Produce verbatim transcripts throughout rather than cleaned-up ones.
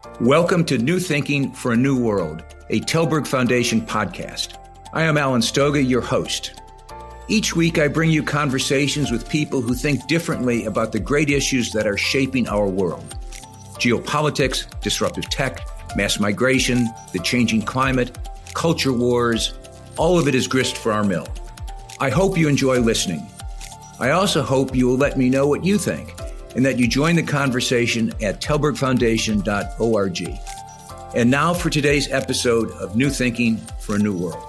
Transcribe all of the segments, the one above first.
Welcome to New Thinking for a New World, a Telberg Foundation podcast. I am Alan Stoga, your host. Each week, I bring you conversations with people who think differently about the great issues that are shaping our world. Geopolitics, disruptive tech, mass migration, the changing climate, culture wars, all of it is grist for our mill. I hope you enjoy listening. I also hope you will let me know what you think and that you join the conversation at telberg foundation dot org. And now for today's episode of New Thinking for a New World.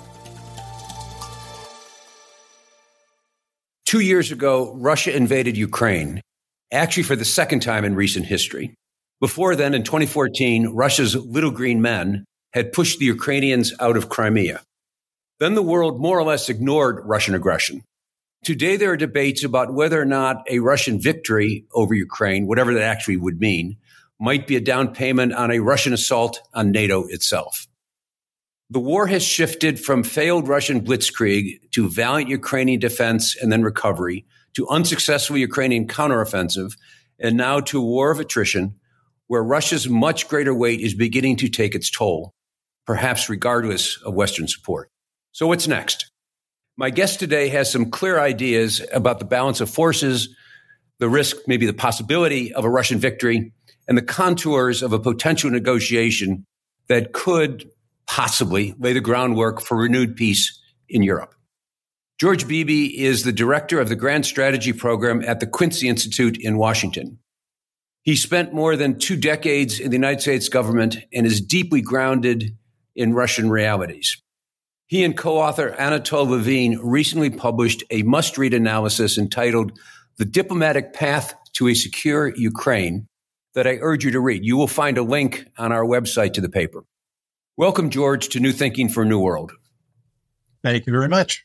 Two years ago, Russia invaded Ukraine, actually for the second time in recent history. Before then, in twenty fourteen, Russia's little green men had pushed the Ukrainians out of Crimea. Then the world more or less ignored Russian aggression. Today, there are debates about whether or not a Russian victory over Ukraine, whatever that actually would mean, might be a down payment on a Russian assault on NATO itself. The war has shifted from failed Russian blitzkrieg to valiant Ukrainian defense and then recovery, to unsuccessful Ukrainian counteroffensive, and now to a war of attrition where Russia's much greater weight is beginning to take its toll, perhaps regardless of Western support. So what's next? My guest today has some clear ideas about the balance of forces, the risk, maybe the possibility of a Russian victory, and the contours of a potential negotiation that could possibly lay the groundwork for renewed peace in Europe. George Beebe is the director of the Grand Strategy Program at the Quincy Institute in Washington. He spent more than two decades in the United States government and is deeply grounded in Russian realities. He and co-author Anatol Levine recently published a must-read analysis entitled The Diplomatic Path to a Secure Ukraine that I urge you to read. You will find a link on our website to the paper. Welcome, George, to New Thinking for a New World. Thank you very much.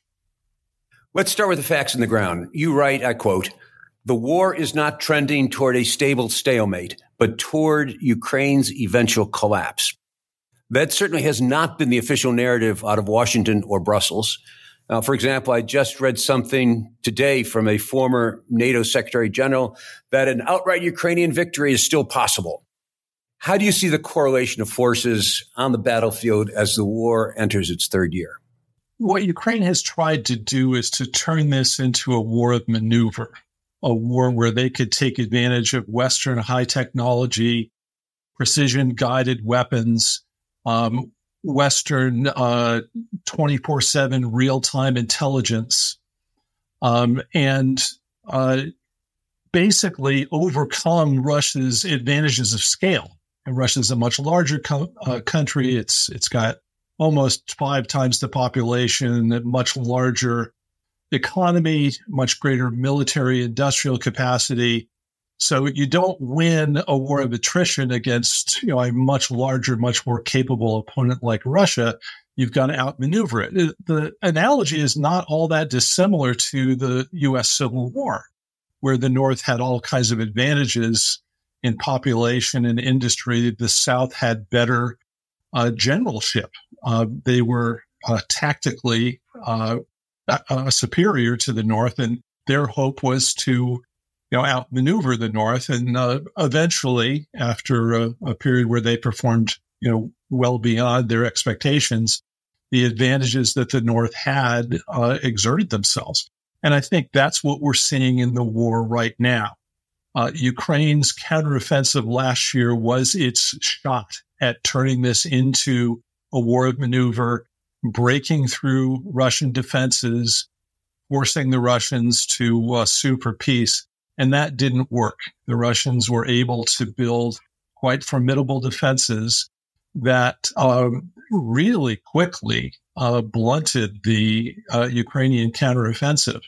Let's start with the facts on the ground. You write, I quote, "The war is not trending toward a stable stalemate, but toward Ukraine's eventual collapse." That certainly has not been the official narrative out of Washington or Brussels. Uh, for example, I just read something today from a former NATO Secretary General that an outright Ukrainian victory is still possible. How do you see the correlation of forces on the battlefield as the war enters its third year? What Ukraine has tried to do is to turn this into a war of maneuver, a war where they could take advantage of Western high technology, precision-guided weapons, um, Western uh, twenty-four seven real-time intelligence, um, and uh, basically overcome Russia's advantages of scale. And Russia's a much larger co- uh, country. It's it's got almost five times the population, a much larger economy, much greater military industrial capacity. So you don't win a war of attrition against, you know, a much larger, much more capable opponent like Russia. You've got to outmaneuver it. The analogy is not all that dissimilar to the U S Civil War, where the North had all kinds of advantages in population and industry. The South had better uh, generalship. Uh, they were uh, tactically uh, uh, superior to the North, and their hope was to, you know, outmaneuver the North. And uh, eventually, after a, a period where they performed, you know, well beyond their expectations, the advantages that the North had uh, exerted themselves. And I think that's what we're seeing in the war right now. Uh, Ukraine's counteroffensive last year was its shot at turning this into a war of maneuver, breaking through Russian defenses, forcing the Russians to uh, sue for peace. And that didn't work. The Russians were able to build quite formidable defenses that um, really quickly uh, blunted the uh, Ukrainian counteroffensive.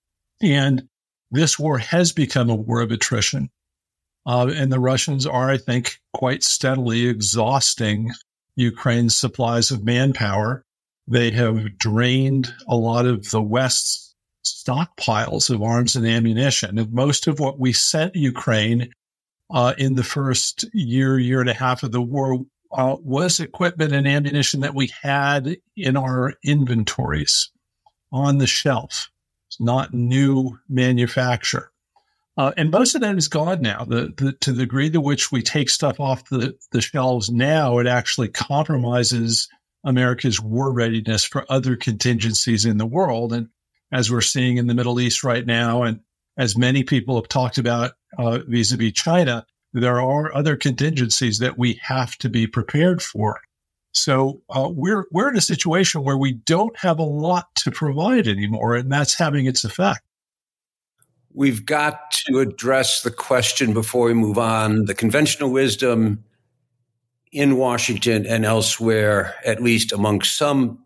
And this war has become a war of attrition. Uh, and the Russians are, I think, quite steadily exhausting Ukraine's supplies of manpower. They have drained a lot of the West's stockpiles of arms and ammunition. And most of what we sent Ukraine uh, in the first year, year and a half of the war uh, was equipment and ammunition that we had in our inventories on the shelf. It's not new manufacture. Uh, and most of that is gone now. The, the, to the degree to which we take stuff off the, the shelves now, it actually compromises America's war readiness for other contingencies in the world. And as we're seeing in the Middle East right now, and as many people have talked about uh, vis-a-vis China, there are other contingencies that we have to be prepared for. So uh, we're we're in a situation where we don't have a lot to provide anymore, and that's having its effect. We've got to address the question before we move on. The conventional wisdom in Washington and elsewhere, at least among some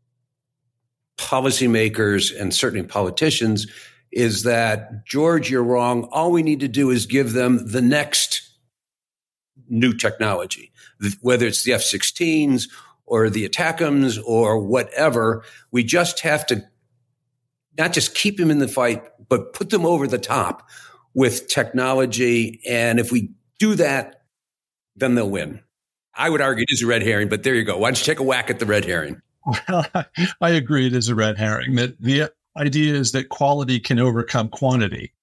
policymakers and certainly politicians, is that, George, you're wrong. All we need to do is give them the next new technology, whether it's the F sixteens or the ATACMS or whatever. We just have to not just keep them in the fight, but put them over the top with technology. And if we do that, then they'll win. I would argue it is a red herring, but there you go. Why don't you take a whack at the red herring? Well, I agree it is a red herring. That the idea is that quality can overcome quantity.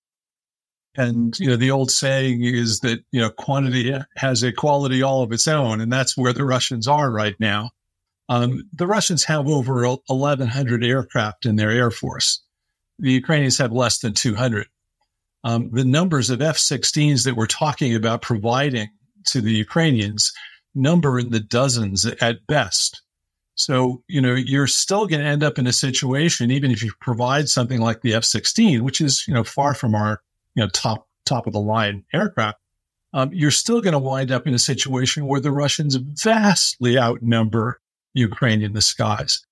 And, you know, the old saying is that, you know, quantity has a quality all of its own. And that's where the Russians are right now. Um, the Russians have over eleven hundred aircraft in their air force. The Ukrainians have less than two hundred. Um, the numbers of F sixteens that we're talking about providing to the Ukrainians number in the dozens at best. So, you know, you're still going to end up in a situation, even if you provide something like the F sixteen, which is, you know, far from our, you know, top, top of the line aircraft, um, you're still going to wind up in a situation where the Russians vastly outnumber Ukraine in the skies.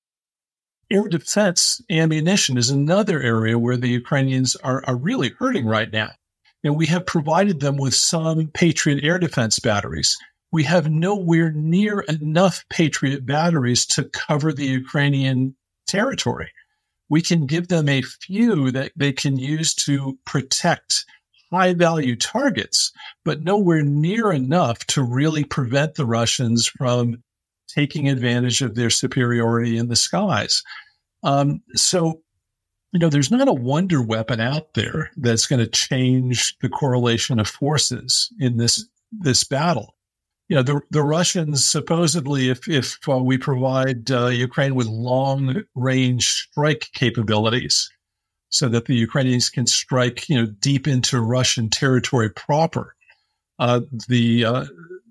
Air defense ammunition is another area where the Ukrainians are, are really hurting right now. And we have provided them with some Patriot air defense batteries. We have nowhere near enough Patriot batteries to cover the Ukrainian territory. We can give them a few that they can use to protect high-value targets, but nowhere near enough to really prevent the Russians from taking advantage of their superiority in the skies. Um, so, you know, there's not a wonder weapon out there that's going to change the correlation of forces in this this battle. You know, the the Russians supposedly, if if uh, we provide uh, Ukraine with long-range strike capabilities, so that the Ukrainians can strike, you know, deep into Russian territory proper, uh, the uh,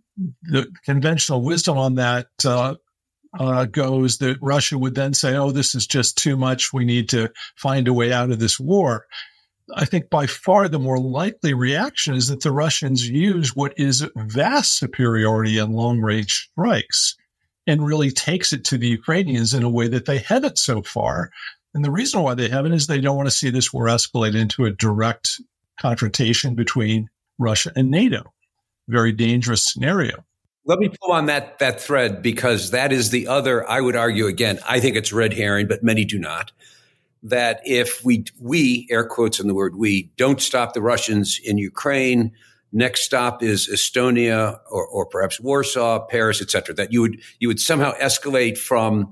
the conventional wisdom on that uh, uh, goes that Russia would then say, "Oh, this is just too much. We need to find a way out of this war." I think by far the more likely reaction is that the Russians use what is vast superiority in long-range strikes and really takes it to the Ukrainians in a way that they haven't so far. And the reason why they haven't is they don't want to see this war escalate into a direct confrontation between Russia and NATO. Very dangerous scenario. Let me pull on that that thread, because that is the other, I would argue, again, I think it's red herring, but many do not, that if we, we, air quotes on the word we, don't stop the Russians in Ukraine, next stop is Estonia or, or perhaps Warsaw, Paris, et cetera, that you would, you would somehow escalate from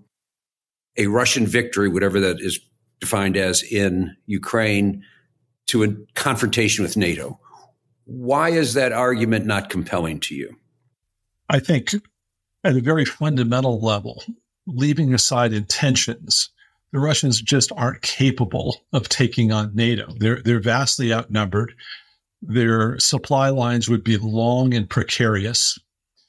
a Russian victory, whatever that is defined as in Ukraine, to a confrontation with NATO. Why is that argument not compelling to you? I think at a very fundamental level, leaving aside intentions, the Russians just aren't capable of taking on NATO. They're they're vastly outnumbered. Their supply lines would be long and precarious.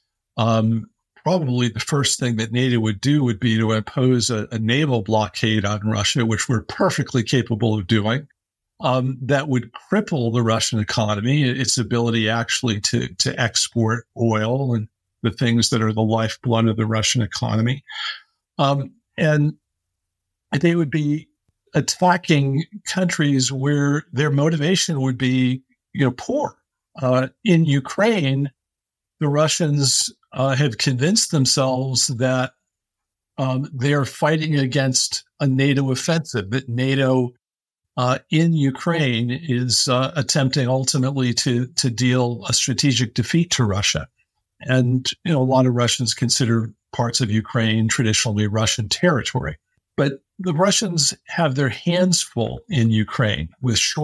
Um, probably the first thing that NATO would do would be to impose a, a naval blockade on Russia, which we're perfectly capable of doing. Um, that would cripple the Russian economy, its ability actually to to export oil and the things that are the lifeblood of the Russian economy. Um, and they would be attacking countries where their motivation would be, you know, poor. Uh, in Ukraine, the Russians uh, have convinced themselves that um, they are fighting against a NATO offensive, that NATO uh, in Ukraine is uh, attempting ultimately to to deal a strategic defeat to Russia. And, you know, a lot of Russians consider parts of Ukraine traditionally Russian territory. But the Russians have their hands full in Ukraine with short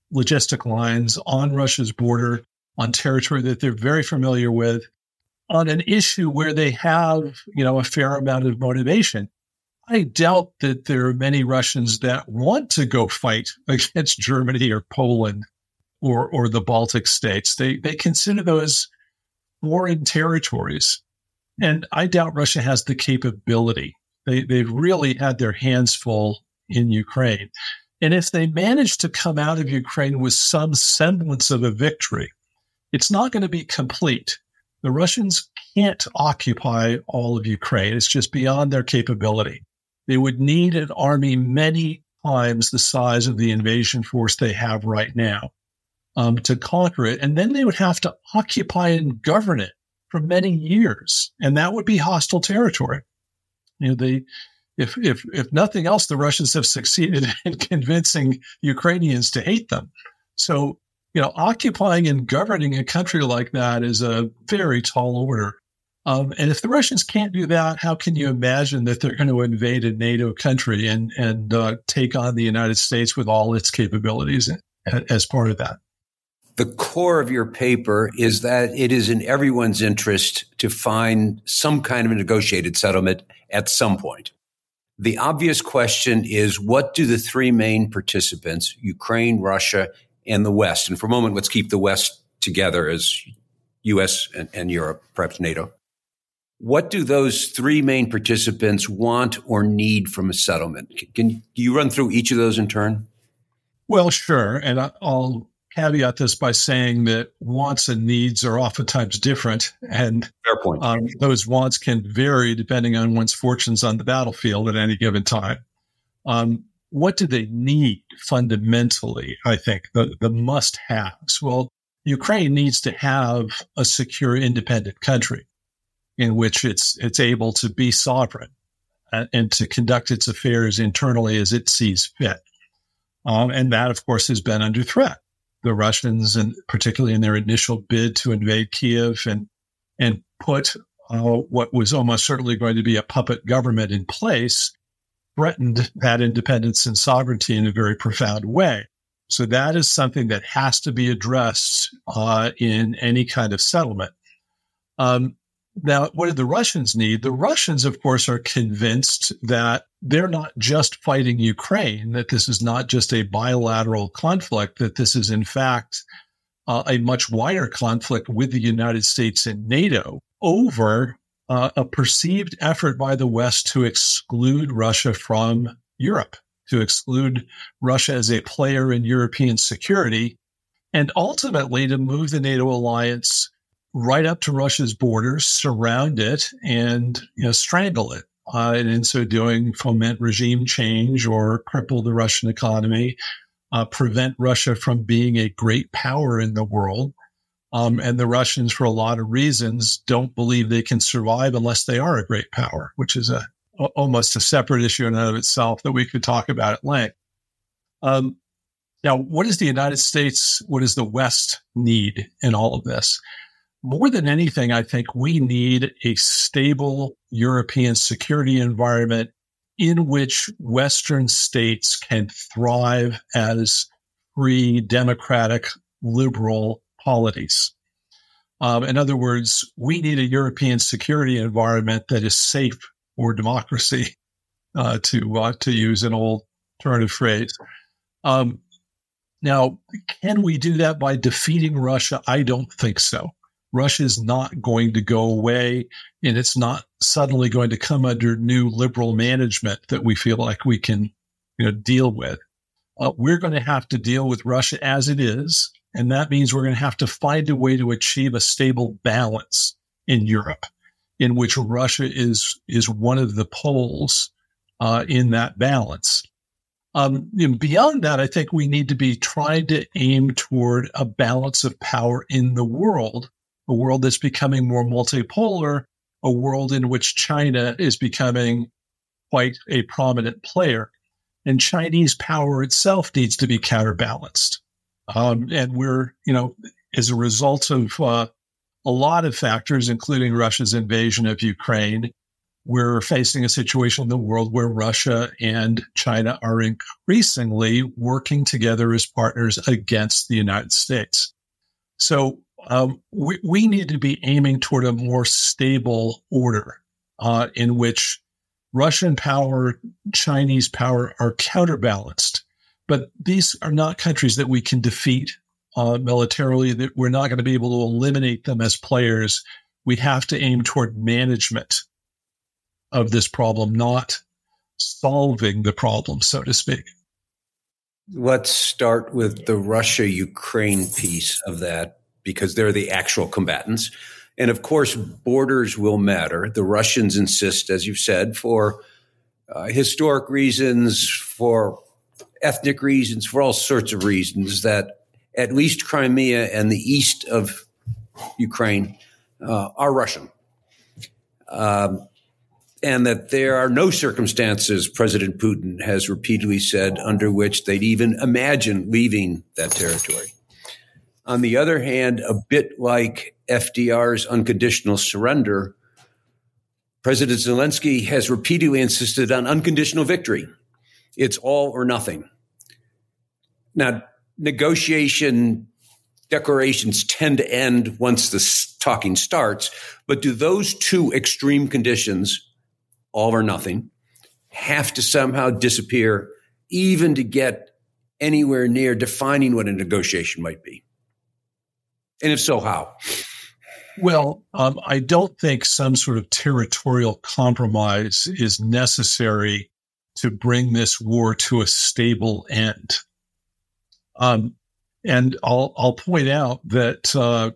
logistic lines on Russia's border, on territory that they're very familiar with, on an issue where they have, you know, a fair amount of motivation. I doubt that there are many Russians that want to go fight against Germany or Poland or or the Baltic states. They they consider those foreign territories. And I doubt Russia has the capability. They, they've really had their hands full in Ukraine. And if they manage to come out of Ukraine with some semblance of a victory, it's not going to be complete. The Russians can't occupy all of Ukraine. It's just beyond their capability. They would need an army many times the size of the invasion force they have right now um, to conquer it. And then they would have to occupy and govern it for many years. And that would be hostile territory. You know, they, if, if, if nothing else, the Russians have succeeded in convincing Ukrainians to hate them. So, you know, occupying and governing a country like that is a very tall order. Um, and if the Russians can't do that, how can you imagine that they're going to invade a NATO country and, and uh, take on the United States with all its capabilities as part of that? The core of your paper is that it is in everyone's interest to find some kind of a negotiated settlement at some point. The obvious question is, what do the three main participants, Ukraine, Russia, and the West, and for a moment, let's keep the West together as U S and, and Europe, perhaps NATO. What do those three main participants want or need from a settlement? Can you run through each of those in turn? Well, sure. And I'll caveat this by saying that wants and needs are oftentimes different. And fair point. Um, those wants can vary depending on one's fortunes on the battlefield at any given time. Um, what do they need fundamentally, I think, the, the must-haves? Well, Ukraine needs to have a secure, independent country in which it's it's able to be sovereign and, and to conduct its affairs internally as it sees fit. Um, and that, of course, has been under threat. The Russians, and particularly in their initial bid to invade Kiev and and put uh, what was almost certainly going to be a puppet government in place, threatened that independence and sovereignty in a very profound way. So that is something that has to be addressed uh, in any kind of settlement. Um, now, what do the Russians need? The Russians, of course, are convinced that they're not just fighting Ukraine, that this is not just a bilateral conflict, that this is, in fact, uh, a much wider conflict with the United States and NATO over uh, a perceived effort by the West to exclude Russia from Europe, to exclude Russia as a player in European security, and ultimately to move the NATO alliance right up to Russia's borders, surround it, and you know, strangle it. Uh, and in so doing, foment regime change or cripple the Russian economy, uh, prevent Russia from being a great power in the world. Um, and the Russians, for a lot of reasons, don't believe they can survive unless they are a great power, which is a, a almost a separate issue in and of itself that we could talk about at length. Um, now, what does the United States, what does the West need in all of this? More than anything, I think we need a stable European security environment in which Western states can thrive as free, democratic, liberal polities. Um, in other words, we need a European security environment that is safe for democracy, uh, to uh, to use an old alternative phrase. Um, now, can we do that by defeating Russia? I don't think so. Russia is not going to go away, and it's not suddenly going to come under new liberal management that we feel like we can, you know, deal with. Uh, we're going to have to deal with Russia as it is, and that means we're going to have to find a way to achieve a stable balance in Europe, in which Russia is is one of the poles uh, in that balance. Um, and beyond that, I think we need to be trying to aim toward a balance of power in the world. A world that's becoming more multipolar, a world in which China is becoming quite a prominent player. And Chinese power itself needs to be counterbalanced. Um, and we're, you know, as a result of uh, a lot of factors, including Russia's invasion of Ukraine, we're facing a situation in the world where Russia and China are increasingly working together as partners against the United States. So um, we, we need to be aiming toward a more stable order uh, in which Russian power, Chinese power are counterbalanced. But these are not countries that we can defeat uh, militarily, that we're not going to be able to eliminate them as players. We have to aim toward management of this problem, not solving the problem, so to speak. Let's start with the Russia-Ukraine piece of that, because they're the actual combatants. And of course, borders will matter. The Russians insist, as you've said, for uh, historic reasons, for ethnic reasons, for all sorts of reasons, that at least Crimea and the east of Ukraine uh, are Russian. Um, and that there are no circumstances, President Putin has repeatedly said, under which they'd even imagine leaving that territory. On the other hand, a bit like F D R's unconditional surrender, President Zelensky has repeatedly insisted on unconditional victory. It's all or nothing. Now, negotiation declarations tend to end once the talking starts, but do those two extreme conditions, all or nothing, have to somehow disappear even to get anywhere near defining what a negotiation might be? And if so, how? Well, um, I don't think some sort of territorial compromise is necessary to bring this war to a stable end. Um, and I'll, I'll point out that uh,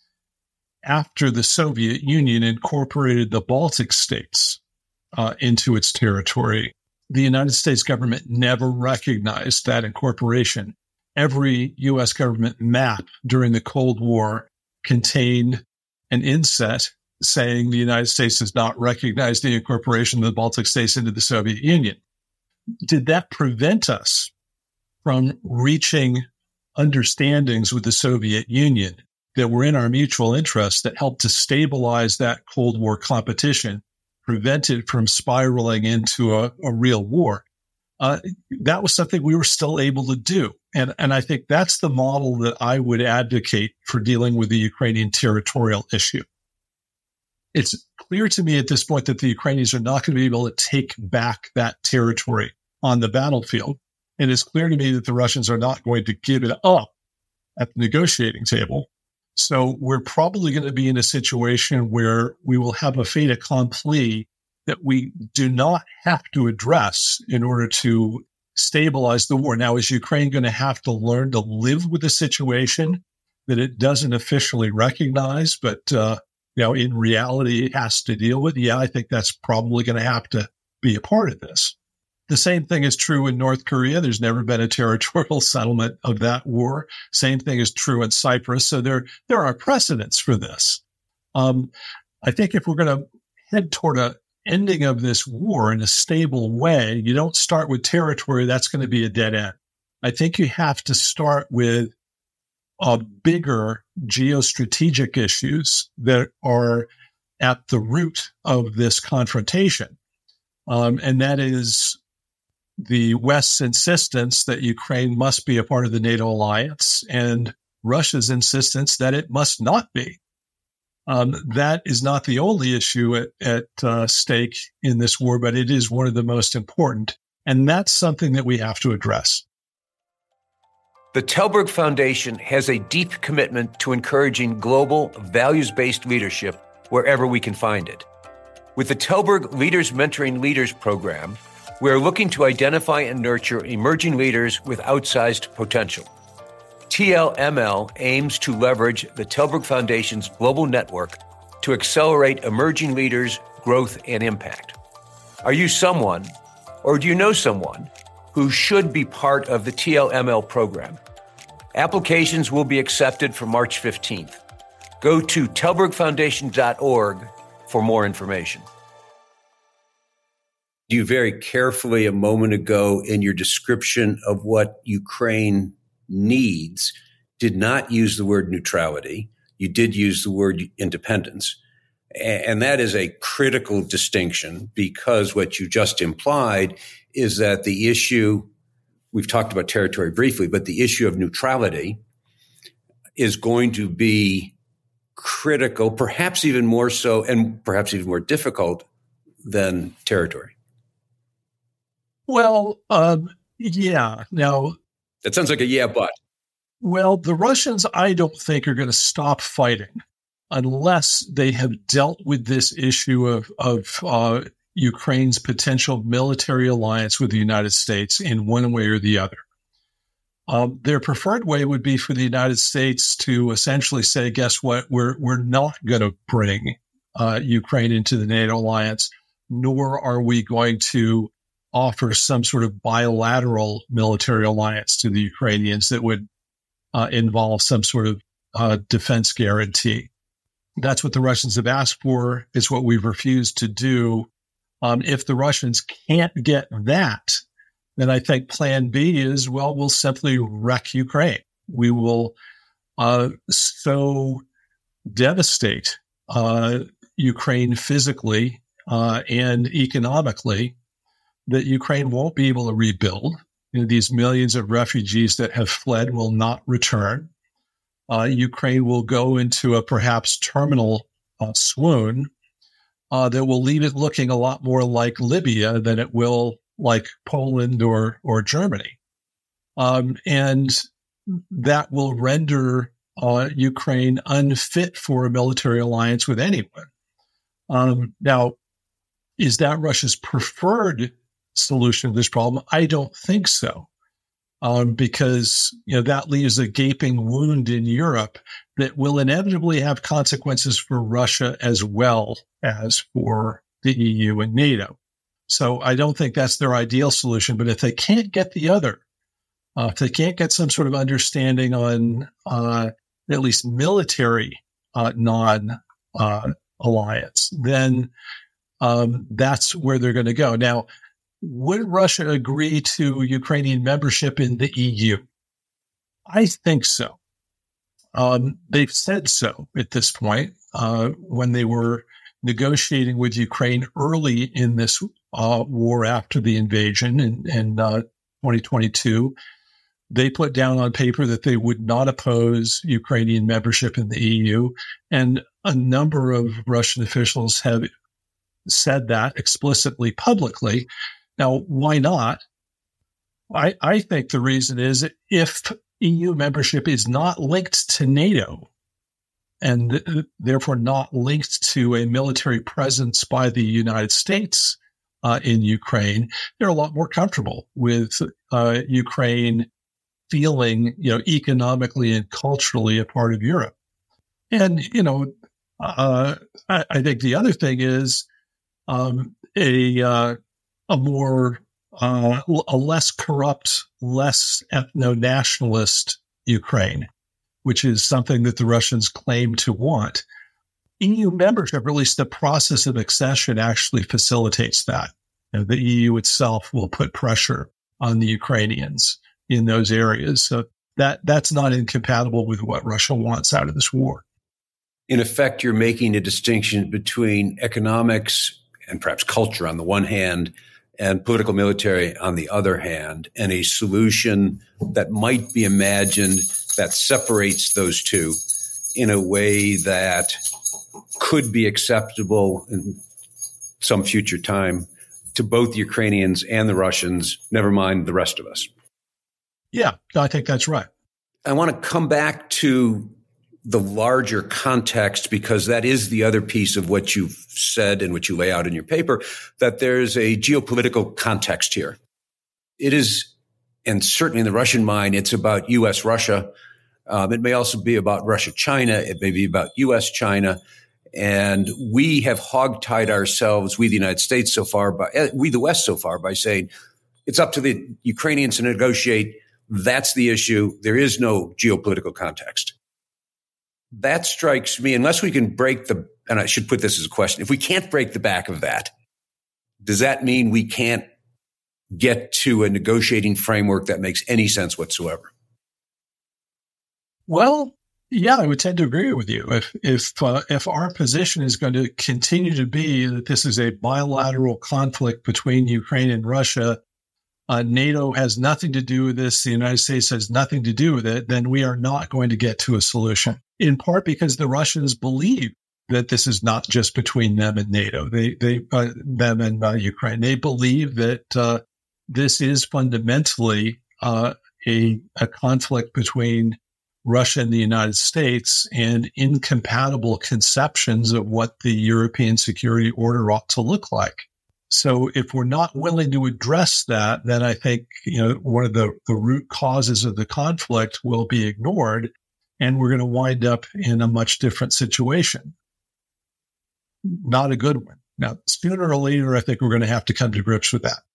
after the Soviet Union incorporated the Baltic states uh, into its territory, the United States government never recognized that incorporation. Every U S government map during the Cold War contained an inset saying the United States does not recognize the incorporation of the Baltic states into the Soviet Union. Did that prevent us from reaching understandings with the Soviet Union that were in our mutual interest, that helped to stabilize that Cold War competition, prevent it from spiraling into a, a real war? Uh, that was something we were still able to do. And, and I think that's the model that I would advocate for dealing with the Ukrainian territorial issue. It's clear to me at this point that the Ukrainians are not going to be able to take back that territory on the battlefield. And it's clear to me that the Russians are not going to give it up at the negotiating table. So we're probably going to be in a situation where we will have a fait accompli that we do not have to address in order to stabilize the war. Now, is Ukraine going to have to learn to live with a situation that it doesn't officially recognize, but uh, you know, in reality, it has to deal with? Yeah, I think that's probably going to have to be a part of this. The same thing is true in North Korea. There's never been a territorial settlement of that war. Same thing is true in Cyprus. So there, there are precedents for this. Um, I think if we're going to head toward a ending of this war in a stable way, you don't start with territory. That's going to be a dead end. I think you have to start with uh, bigger geostrategic issues that are at the root of this confrontation. Um, and that is the West's insistence that Ukraine must be a part of the NATO alliance and Russia's insistence that it must not be. Um, that is not the only issue at, at uh, stake in this war, but it is one of the most important. And that's something that we have to address. The Telberg Foundation has a deep commitment to encouraging global, values-based leadership wherever we can find it. With the Telberg Leaders Mentoring Leaders program, we are looking to identify and nurture emerging leaders with outsized potential. T L M L aims to leverage the Telberg Foundation's global network to accelerate emerging leaders' growth and impact. Are you someone, or do you know someone, who should be part of the T L M L program? Applications will be accepted for March fifteenth. Go to telberg foundation dot org for more information. You very carefully a moment ago in your description of what Ukraine needs did not use the word neutrality. You did use the word independence. And that is a critical distinction, because what you just implied is that the issue, we've talked about territory briefly, but the issue of neutrality is going to be critical, perhaps even more so, and perhaps even more difficult than territory. Well, um, yeah. Now, that sounds like a yeah, but. Well, the Russians, I don't think, are going to stop fighting unless they have dealt with this issue of, of uh, Ukraine's potential military alliance with the United States in one way or the other. Um, their preferred way would be for the United States to essentially say, guess what, we're, we're not going to bring uh, Ukraine into the NATO alliance, nor are we going to offer some sort of bilateral military alliance to the Ukrainians that would uh, involve some sort of uh, defense guarantee. That's what the Russians have asked for. It's what we've refused to do. Um, if the Russians can't get that, then I think plan B is, well, we'll simply wreck Ukraine. We will uh, so devastate uh, Ukraine physically uh, and economically that Ukraine won't be able to rebuild. You know, these millions of refugees that have fled will not return. Uh, Ukraine will go into a perhaps terminal uh, swoon uh, that will leave it looking a lot more like Libya than it will like Poland or or Germany. Um, and that will render uh, Ukraine unfit for a military alliance with anyone. Um, now, is that Russia's preferred solution to this problem? I don't think so. Um, because, you know, that leaves a gaping wound in Europe that will inevitably have consequences for Russia as well as for the E U and NATO. So I don't think that's their ideal solution. But if they can't get the other, uh, if they can't get some sort of understanding on uh, at least military uh, non-alliance, uh, then um, that's where they're going to go. Now, would Russia agree to Ukrainian membership in the E U? I think so. Um, they've said so at this point. Uh, when they were negotiating with Ukraine early in this uh, war after the invasion in, in uh, twenty twenty-two, they put down on paper that they would not oppose Ukrainian membership in the E U. And a number of Russian officials have said that explicitly publicly. Now, why not? I, I think the reason is if E U membership is not linked to NATO and th- therefore not linked to a military presence by the United States uh, in Ukraine, they're a lot more comfortable with uh, Ukraine feeling, you know, economically and culturally a part of Europe. And, you know, uh, I, I think the other thing is um, a uh, a more, uh, a less corrupt, less ethno-nationalist Ukraine, which is something that the Russians claim to want. E U membership, or at least the process of accession, actually facilitates that. You know, the E U itself will put pressure on the Ukrainians in those areas. So that that's not incompatible with what Russia wants out of this war. In effect, you're making a distinction between economics and perhaps culture on the one hand, and political military on the other hand, and a solution that might be imagined that separates those two in a way that could be acceptable in some future time to both the Ukrainians and the Russians, never mind the rest of us. Yeah, I think that's right. I want to come back to the larger context, because that is the other piece of what you've said and what you lay out in your paper, that there's a geopolitical context here. It is, and certainly in the Russian mind, it's about U S Russia. Um, it may also be about Russia China. It may be about U S China. And we have hogtied ourselves, we the United States so far, by, we the West so far, by saying it's up to the Ukrainians to negotiate. That's the issue. There is no geopolitical context. That strikes me, unless we can break the, and I should put this as a question, if we can't break the back of that, does that mean we can't get to a negotiating framework that makes any sense whatsoever? Well, Yeah, I would tend to agree with you. If if uh, if our position is going to continue to be that this is a bilateral conflict between Ukraine and Russia, uh, NATO has nothing to do with this, the United States has nothing to do with it, then we are not going to get to a solution. In part because the Russians believe that this is not just between them and NATO, they they uh, them and uh, Ukraine. They believe that uh, this is fundamentally uh, a a conflict between Russia and the United States and incompatible conceptions of what the European security order ought to look like. So if we're not willing to address that, then I think, you know, one of the, the root causes of the conflict will be ignored, and we're going to wind up in a much different situation. Not a good one. Now, sooner or later, I think we're going to have to come to grips with that.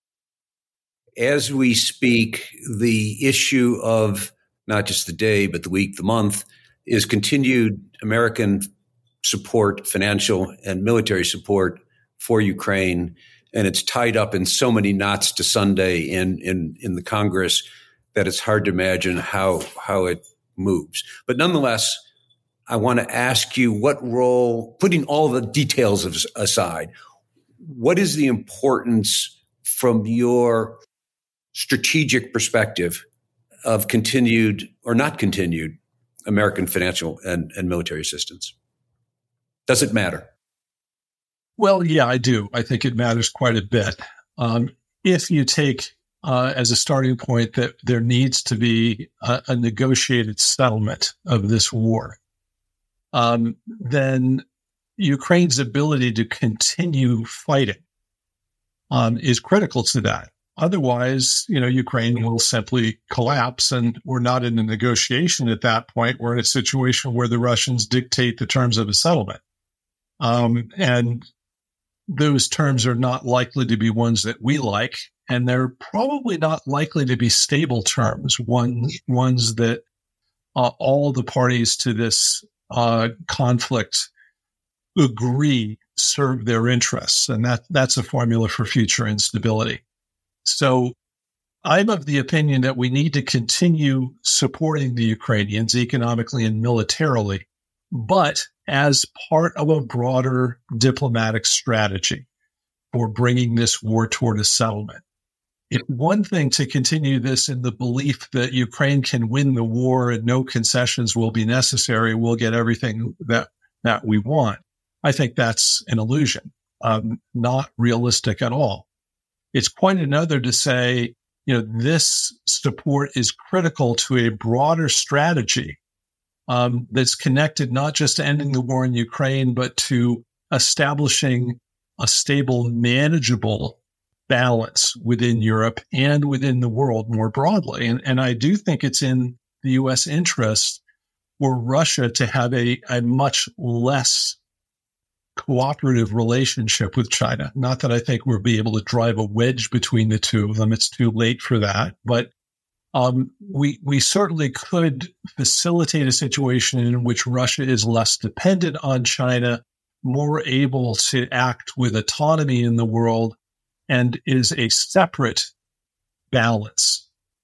As we speak, the issue of not just the day, but the week, the month, is continued American support, financial and military support for Ukraine. And it's tied up in so many knots to Sunday in, in, in the Congress that it's hard to imagine how, how it moves. But nonetheless, I want to ask you what role, putting all the details of, aside, what is the importance from your strategic perspective of continued or not continued American financial and, and military assistance? Does it matter? Well, yeah, I do. I think it matters quite a bit. Um, if you take uh, as a starting point that there needs to be a, a negotiated settlement of this war, um, then Ukraine's ability to continue fighting um, is critical to that. Otherwise, you know, Ukraine will simply collapse, and we're not in a negotiation at that point. We're in a situation where the Russians dictate the terms of a settlement. Um, and those terms are not likely to be ones that we like, and they're probably not likely to be stable terms, one, ones that uh, all the parties to this uh, conflict agree serve their interests. And that that's a formula for future instability. So I'm of the opinion that we need to continue supporting the Ukrainians economically and militarily, but as part of a broader diplomatic strategy for bringing this war toward a settlement. It's one thing to continue this in the belief that Ukraine can win the war and no concessions will be necessary. We'll get everything that, that we want. I think that's an illusion, um, not realistic at all. It's quite another to say, you know, this support is critical to a broader strategy um, that's connected not just to ending the war in Ukraine, but to establishing a stable, manageable balance within Europe and within the world more broadly. And, and I do think it's in the U S interest for Russia to have a, a much less cooperative relationship with China. Not that I think we'll be able to drive a wedge between the two of them. It's too late for that. But um, we we certainly could facilitate a situation in which Russia is less dependent on China, more able to act with autonomy in the world, and is a separate balance,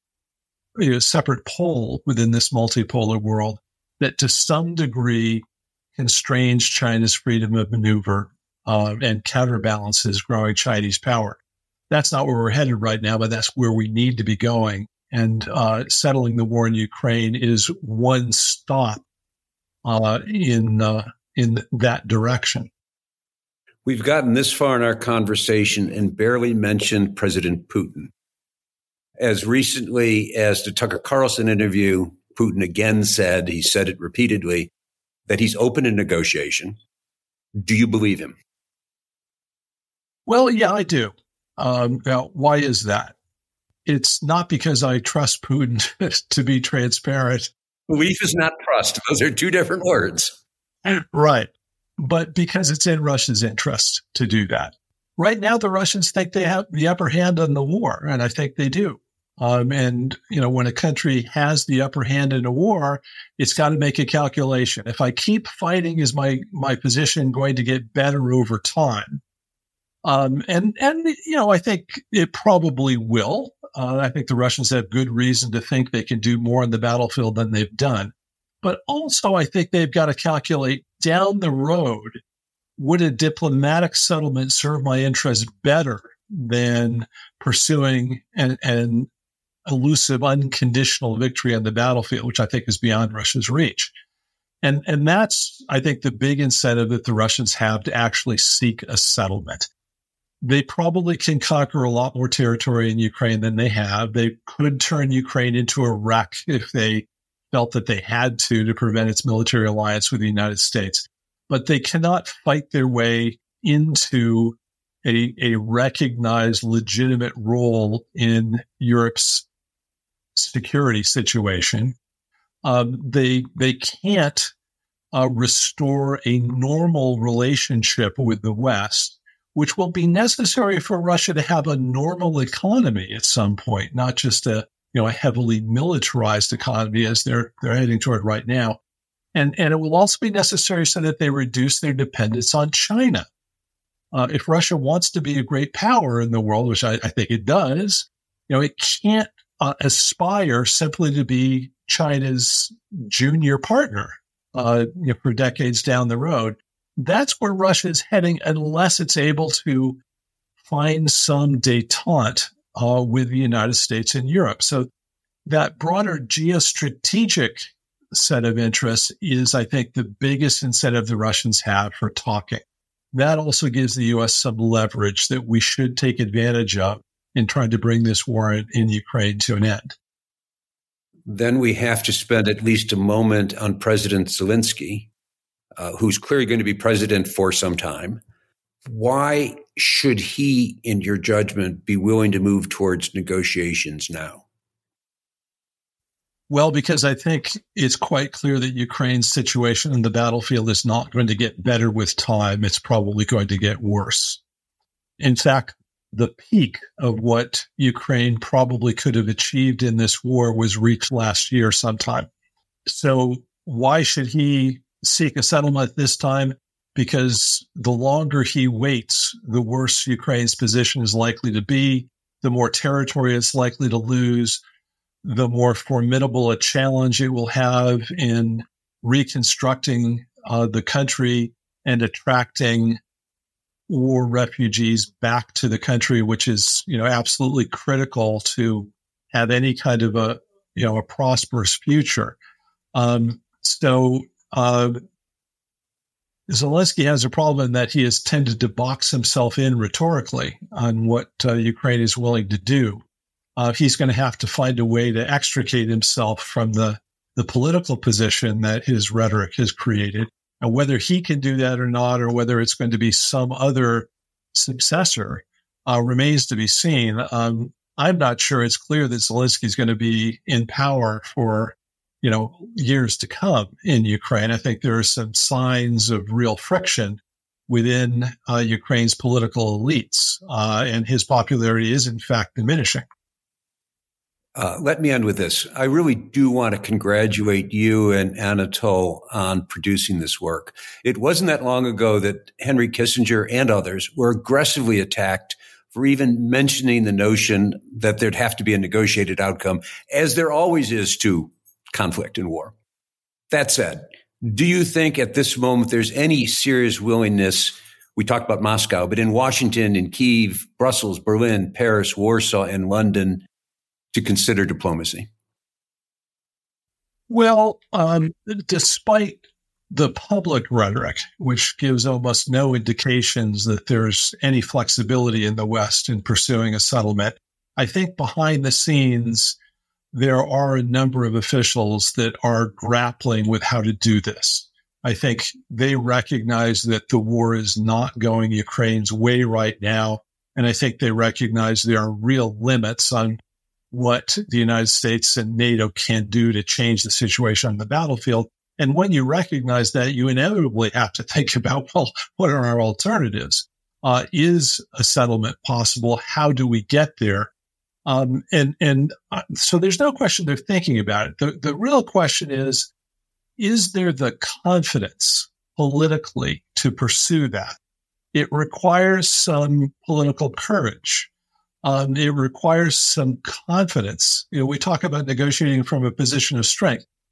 a separate pole within this multipolar world that to some degree constrains China's freedom of maneuver uh, and counterbalances growing Chinese power. That's not where we're headed right now, but that's where we need to be going. And uh, settling the war in Ukraine is one stop uh, in uh, in that direction. We've gotten this far in our conversation and barely mentioned President Putin. As recently as the Tucker Carlson interview, Putin again said, he said it repeatedly, that he's open to negotiation. Do you believe him? Well, yeah, I do. Um, now, why is that? It's not because I trust Putin to be transparent. Belief is not trust. Those are two different words. Right. But because it's in Russia's interest to do that. Right now, the Russians think they have the upper hand on the war, and I think they do. Um, and, you know, when a country has the upper hand in a war, it's got to make a calculation. If I keep fighting, is my, my position going to get better over time? Um, and, and, you know, I think it probably will. Uh, I think the Russians have good reason to think they can do more on the battlefield than they've done. But also, I think they've got to calculate down the road, would a diplomatic settlement serve my interests better than pursuing an, an elusive, unconditional victory on the battlefield, which I think is beyond Russia's reach. And, and that's, I think, the big incentive that the Russians have to actually seek a settlement. They probably can conquer a lot more territory in Ukraine than they have. They could turn Ukraine into a wreck if they felt that they had to to prevent its military alliance with the United States. But they cannot fight their way into a, a recognized, legitimate role in Europe's security situation. Um, they they can't uh, restore a normal relationship with the West, which will be necessary for Russia to have a normal economy at some point, not just a you know a heavily militarized economy as they're they're heading toward right now. And and it will also be necessary so that they reduce their dependence on China. Uh, if Russia wants to be a great power in the world, which I, I think it does, you know, it can't uh, aspire simply to be China's junior partner uh, you know, for decades down the road. That's where Russia is heading unless it's able to find some détente uh, with the United States and Europe. So that broader geostrategic set of interests is, I think, the biggest incentive the Russians have for talking. That also gives the U S some leverage that we should take advantage of in trying to bring this war in, in Ukraine to an end. Then we have to spend at least a moment on President Zelensky, uh, who's clearly going to be president for some time. Why should he, in your judgment, be willing to move towards negotiations now? Well, because I think it's quite clear that Ukraine's situation on the battlefield is not going to get better with time. It's probably going to get worse. In fact, the peak of what Ukraine probably could have achieved in this war was reached last year sometime. So why should he seek a settlement this time? Because the longer he waits, the worse Ukraine's position is likely to be, the more territory it's likely to lose, the more formidable a challenge it will have in reconstructing uh, the country and attracting war refugees back to the country, which is, you know, absolutely critical to have any kind of a, you know, a prosperous future. Um, so uh, Zelensky has a problem in that he has tended to box himself in rhetorically on what uh, Ukraine is willing to do. Uh, he's going to have to find a way to extricate himself from the, the political position that his rhetoric has created. And whether he can do that or not, or whether it's going to be some other successor, uh, remains to be seen. Um, I'm not sure it's clear that Zelensky is going to be in power for, you know, years to come in Ukraine. I think there are some signs of real friction within uh, Ukraine's political elites, uh, and his popularity is, in fact, diminishing. Uh, let me end with this. I really do want to congratulate you and Anatole on producing this work. It wasn't that long ago that Henry Kissinger and others were aggressively attacked for even mentioning the notion that there'd have to be a negotiated outcome, as there always is to conflict and war. That said, do you think at this moment there's any serious willingness? We talked about Moscow, but in Washington, in Kyiv, Brussels, Berlin, Paris, Warsaw, and London, to consider diplomacy? Well, um, despite the public rhetoric, which gives almost no indications that there's any flexibility in the West in pursuing a settlement, I think behind the scenes, there are a number of officials that are grappling with how to do this. I think they recognize that the war is not going Ukraine's way right now, and I think they recognize there are real limits on what the United States and NATO can do to change the situation on the battlefield. And when you recognize that, you inevitably have to think about, well, what are our alternatives? Uh, is a settlement possible? How do we get there? Um, and and uh, so there's no question they're thinking about it. The, the real question is, is there the confidence politically to pursue that? It requires some political courage. Um, it requires some confidence. You know, we talk about negotiating from a position of strength.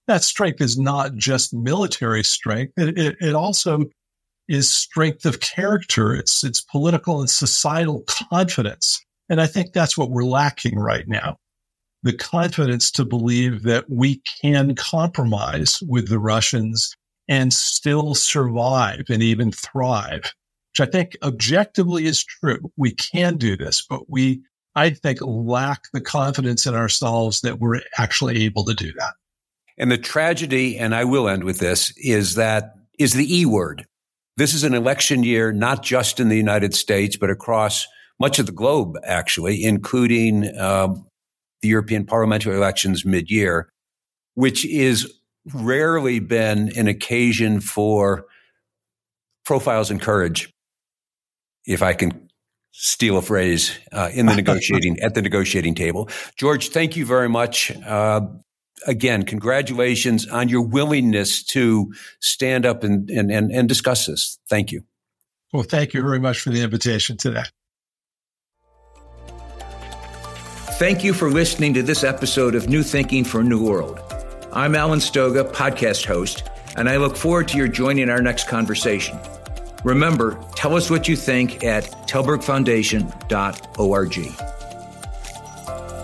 that strength is not just military strength. It, it, it also is strength of character. It's, it's political and societal confidence. And I think that's what we're lacking right now. The confidence to believe that we can compromise with the Russians and still survive and even thrive, which I think objectively is true. We can do this, but we, I think, lack the confidence in ourselves that we're actually able to do that. And the tragedy, and I will end with this, is that is the E word. This is an election year, not just in the United States, but across much of the globe, actually, including um, the European parliamentary elections mid-year, which is rarely been an occasion for profiles in courage, if I can steal a phrase, uh, in the negotiating at the negotiating table. George, thank you very much. Uh, again, congratulations on your willingness to stand up and, and, and, and discuss this. Thank you. Well, thank you very much for the invitation today. Thank you for listening to this episode of New Thinking for a New World. I'm Alan Stoga, podcast host, and I look forward to your joining our next conversation. Remember, tell us what you think at telberg foundation dot org.